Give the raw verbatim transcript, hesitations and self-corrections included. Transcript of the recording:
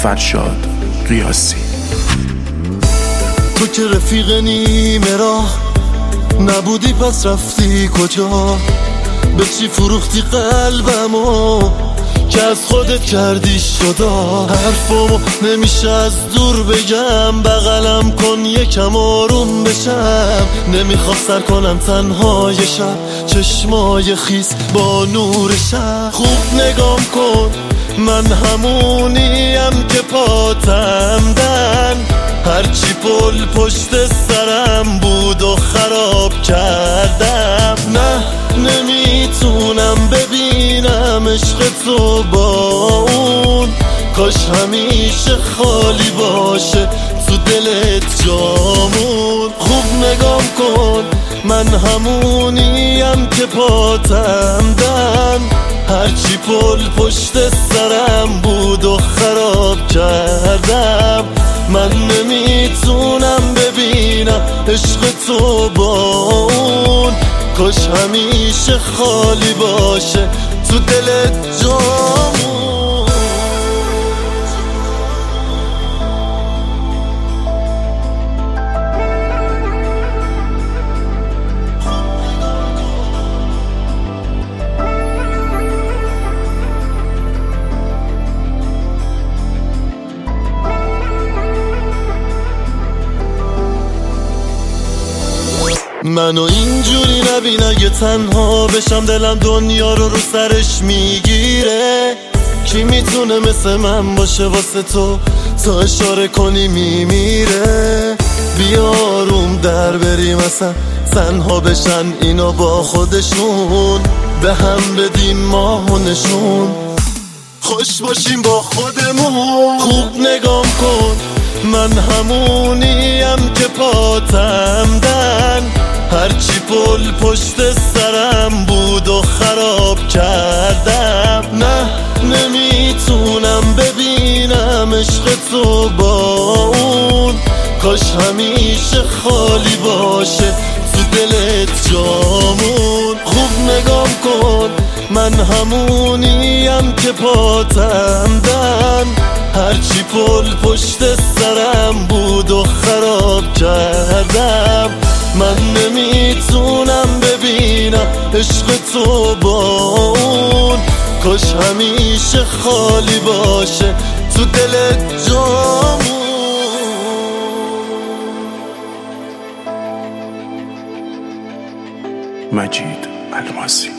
فرشاد ریاضی. تو که رفیق نیمه راه نبودی پس رفتی کجا؟ به چی فروختی قلبمو که از خودت کردی شدا؟ حرفمو نمیشه از دور بگم، بغلم کن یکم آروم بشم. نمیخوام سر کنم تنهای شب، چشمای خیس با نور شب. خوب نگام کن من همونیم که پاتم دن، هرچی پل پشت سرم بود و خراب کردم. نه نمیتونم ببینم عشق تو با اون، کاش همیشه خالی باشه تو دلت جامون. خوب نگام کن من همونیم که پاتم دن، هرچی پل پشت سرم بود و خراب کردم. من نمیتونم ببینم عشق تو با اون، کاش همیشه خالی باشه تو دلت جامون. منو اینجوری نبین اگه تنها بشم، دلم دنیا رو رو سرش میگیره. کی میتونه مثل من باشه واسه تو، تا اشاره کنی میمیره. بیاروم در بریم اصلا تنها بشن اینا با خودشون، به هم بدیم ماه و نشون، خوش باشیم با خودمون. خوب نگام کن من همونیم که پاتم دن، هرچی پل پشت سرم بود و خراب کردم. نه نمیتونم ببینم عشق تو با اون، کاش همیشه خالی باشه تو دلت جامون. خوب نگام کن من همونیم که پاتم دن، هرچی پل پشت سرم بود و خراب کردم. من نمیتونم ببینم عشق تو با اون، کاش همیشه خالی باشه تو دلت جامون. مجید الماسی.